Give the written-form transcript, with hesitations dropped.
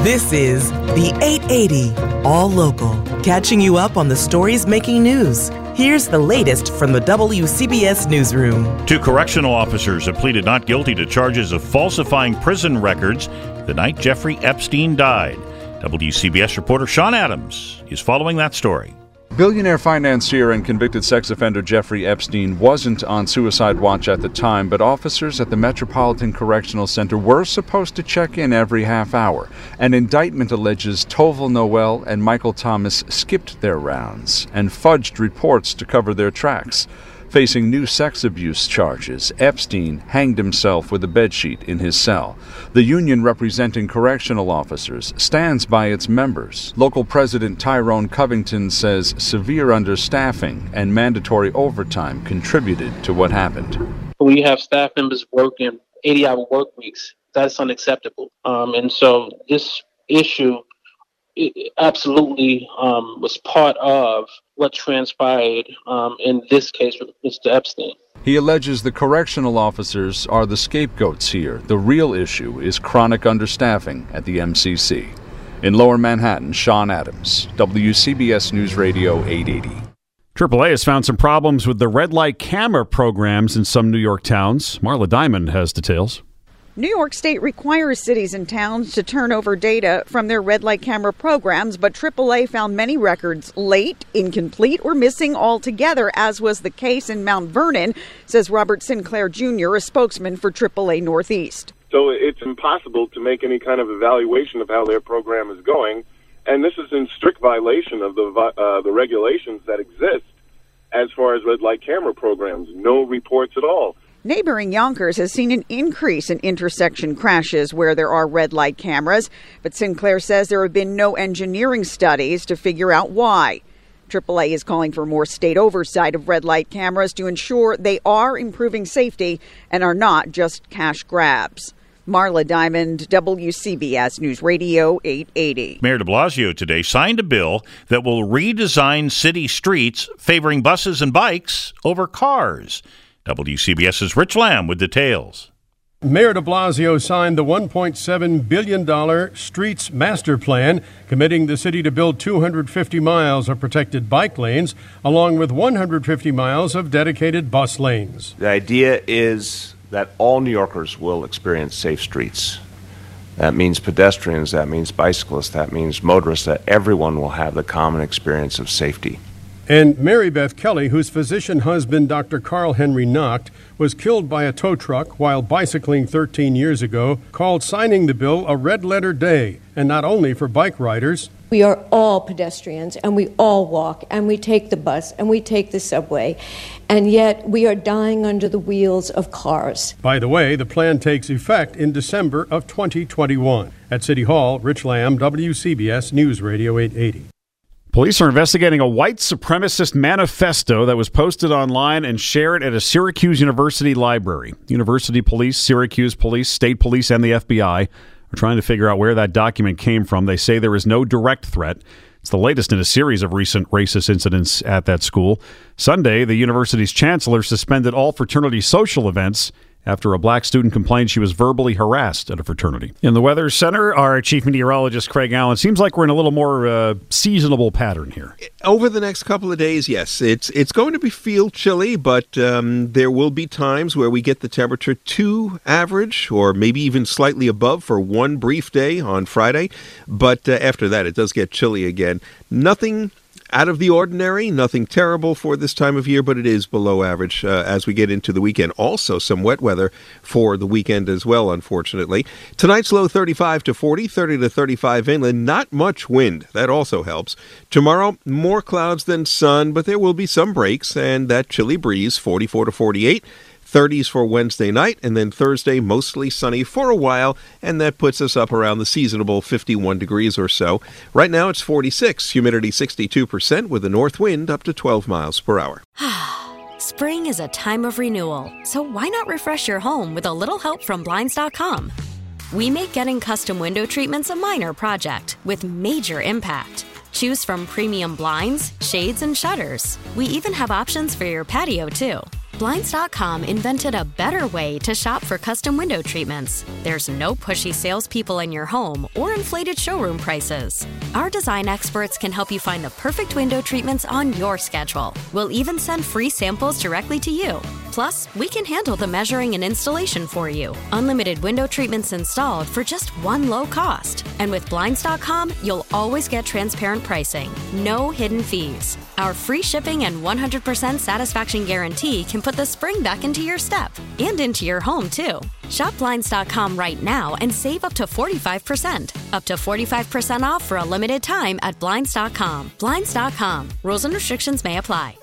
This is the 880 All Local, catching you up on the stories making news. Here's the latest from the WCBS Newsroom. 2 correctional officers have pleaded not guilty to charges of falsifying prison records the night Jeffrey Epstein died. WCBS reporter Sean Adams is following that story. Billionaire financier and convicted sex offender Jeffrey Epstein wasn't on suicide watch at the time, but officers at the Metropolitan Correctional Center were supposed to check in every half hour. An indictment alleges Toval Noel and Michael Thomas skipped their rounds and fudged reports to cover their tracks. Facing new sex abuse charges, Epstein hanged himself with a bedsheet in his cell. The union representing correctional officers stands by its members. Local President Tyrone Covington says severe understaffing and mandatory overtime contributed to what happened. We have staff members working 80-hour work weeks. That's unacceptable. And so this issue absolutely was part of what transpired in this case with Mr. Epstein. He alleges the correctional officers are the scapegoats here. The real issue is chronic understaffing at the MCC. In Lower Manhattan, Sean Adams, WCBS News Radio 880. AAA has found some problems with the red light camera programs in some New York towns. Marla Diamond has details. New York State requires cities and towns to turn over data from their red light camera programs, but AAA found many records late, incomplete, or missing altogether, as was the case in Mount Vernon, says Robert Sinclair Jr., a spokesman for AAA Northeast. So it's impossible to make any kind of evaluation of how their program is going, and this is in strict violation of the regulations that exist as far as red light camera programs. No reports at all. Neighboring Yonkers has seen an increase in intersection crashes where there are red light cameras, but Sinclair says there have been no engineering studies to figure out why. AAA is calling for more state oversight of red light cameras to ensure they are improving safety and are not just cash grabs. Marla Diamond, WCBS News Radio 880. Mayor de Blasio today signed a bill that will redesign city streets, favoring buses and bikes over cars. WCBS's Rich Lamb with details. Mayor de Blasio signed the $1.7 billion Streets Master Plan, committing the city to build 250 miles of protected bike lanes, along with 150 miles of dedicated bus lanes. The idea is that all New Yorkers will experience safe streets. That means pedestrians, that means bicyclists, that means motorists, that everyone will have the common experience of safety. And Mary Beth Kelly, whose physician husband, Dr. Carl Henry Nacht, was killed by a tow truck while bicycling 13 years ago, called signing the bill a red-letter day, and not only for bike riders. We are all pedestrians, and we all walk, and we take the bus, and we take the subway, and yet we are dying under the wheels of cars. By the way, the plan takes effect in December of 2021. At City Hall, Rich Lamb, WCBS News Radio 880. Police are investigating a white supremacist manifesto that was posted online and shared at a Syracuse University library. University police, Syracuse police, state police, and the FBI are trying to figure out where that document came from. They say there is no direct threat. It's the latest in a series of recent racist incidents at that school. Sunday, the university's chancellor suspended all fraternity social events after a black student complained she was verbally harassed at a fraternity. In the Weather Center, our chief meteorologist, Craig Allen, seems like we're in a little more seasonable pattern here. Over the next couple of days, yes. It's going to feel chilly, but there will be times where we get the temperature to average or maybe even slightly above for one brief day on Friday. But after that, it does get chilly again. Nothing out of the ordinary, nothing terrible for this time of year, but it is below average as we get into the weekend. Also, some wet weather for the weekend as well, unfortunately. Tonight's low 35 to 40, 30 to 35 inland. Not much wind. That also helps. Tomorrow, more clouds than sun, but there will be some breaks, and that chilly breeze, 44 to 48. 30s for Wednesday night, and then Thursday mostly sunny for a while, and that puts us up around the seasonable 51 degrees or so. Right now it's 46, humidity 62%, with a north wind up to 12 miles per hour. Spring is a time of renewal, so why not refresh your home with a little help from Blinds.com? We make getting custom window treatments a minor project with major impact. Choose from premium blinds, shades, and shutters. We even have options for your patio, too. Blinds.com invented a better way to shop for custom window treatments. There's no pushy salespeople in your home or inflated showroom prices. Our design experts can help you find the perfect window treatments on your schedule. We'll even send free samples directly to you. Plus, we can handle the measuring and installation for you. Unlimited window treatments installed for just one low cost. And with Blinds.com, you'll always get transparent pricing. No hidden fees. Our free shipping and 100% satisfaction guarantee can put the spring back into your step and into your home, too. Shop Blinds.com right now and save up to 45%. Up to 45% off for a limited time at Blinds.com. Blinds.com. Rules and restrictions may apply.